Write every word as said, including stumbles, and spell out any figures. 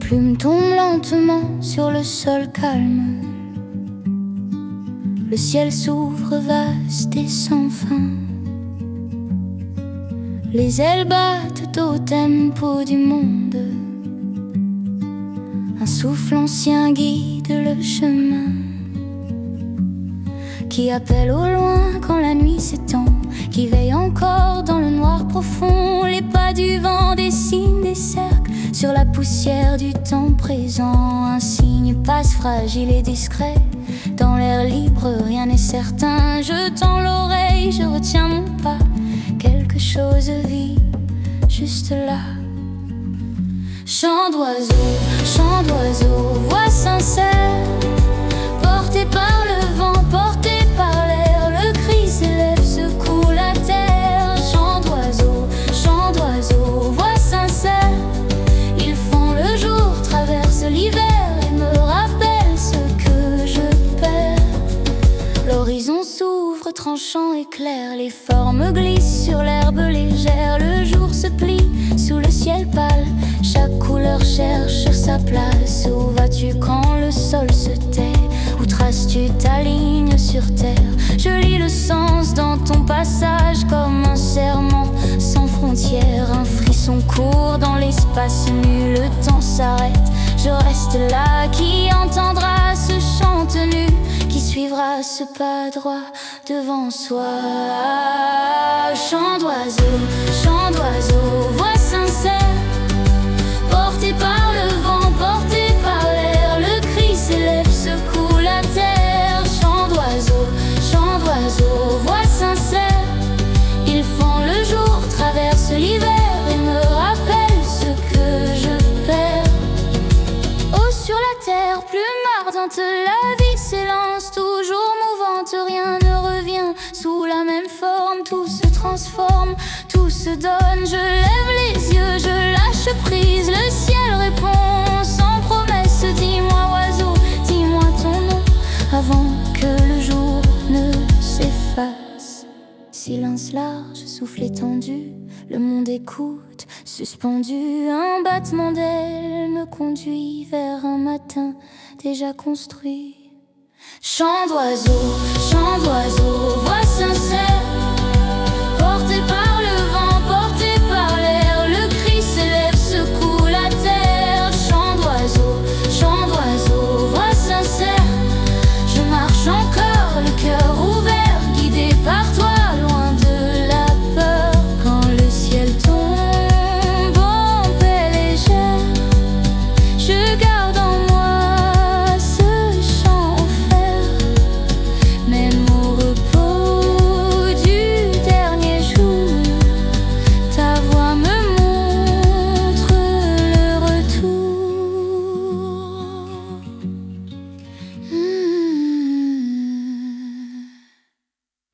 plumes tombent lentement sur le sol calme. Le ciel s'ouvre vaste et sans fin. Les ailes battent au tempo du monde. Un souffle ancien guide le chemin, qui appelle au loin quand la nuit s'étend, qui veille encore dans le noir profond. Les pas du vent dessinent des cercles sur la poussière du temps présent. Un signe passe fragile et discret. Dans l'air libre, rien n'est certain. Je tends l'oreille, je retiens mon pas. Quelque chose vit juste là. Chant d'oiseau, chant d'oiseau, voix sincère, porté par le vent, porté par l'air. Le cri s'élève, secoue la terre. Chant d'oiseau, chant d'oiseau, voix sincère. Ils font le jour, traversent l'hiver et me rappellent ce que je perds. L'horizon s'ouvre, tranchant et clair. Les formes glissent sur l'herbe légère. Le jour se plie sous le ciel pâle. Chaque couleur cherche sa place. Où vas-tu quand le sol se tait? Où traces-tu ta ligne sur terre? Je lis le sens dans ton passage comme un serment sans frontières. Un frisson court dans l'espace nu. Le temps s'arrête, je reste là. Qui entendra ce chant tenu? Qui suivra ce pas droit devant soi? Chant d'oiseau, chant d'oiseau, voix sincère, porté par le vent, porté par l'air. Le cri s'élève, secoue la terre. Chant d'oiseau, chant d'oiseau, voix sincère. Ils font le jour, traversent l'hiver et me rappellent ce que je perds. Haut sur la terre, plume ardente, la vie s'élance, toujours mouvante. Rien ne revient sous la même forme. Tout se transforme, tout se donne. Je lève les yeux, je lâche prise. Le ciel répond sans promesse. Dis-moi oiseau, dis-moi ton nom, avant que le jour ne s'efface. Silence large, souffle étendu. Le monde écoute, suspendu. Un battement d'ailes me conduit vers un matin déjà construit. Chant d'oiseau, chant d'oiseau,